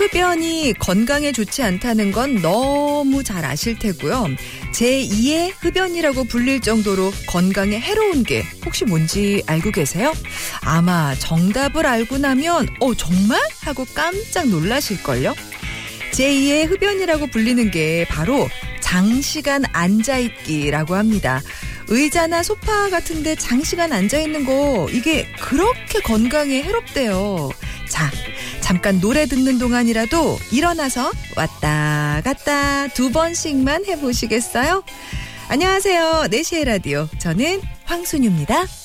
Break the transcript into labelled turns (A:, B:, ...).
A: 흡연이 건강에 좋지 않다는 건 너무 잘 아실 테고요. 제2의 흡연이라고 불릴 정도로 건강에 해로운 게 혹시 뭔지 알고 계세요? 아마 정답을 알고 나면 정말? 하고 깜짝 놀라실걸요? 제2의 흡연이라고 불리는 게 바로 장시간 앉아있기라고 합니다. 의자나 소파 같은데 장시간 앉아있는 거 이게 그렇게 건강에 해롭대요. 자, 잠깐 노래 듣는 동안이라도 일어나서 왔다 갔다 2번씩만 해보시겠어요? 안녕하세요. 4시의 라디오. 저는 황순유입니다.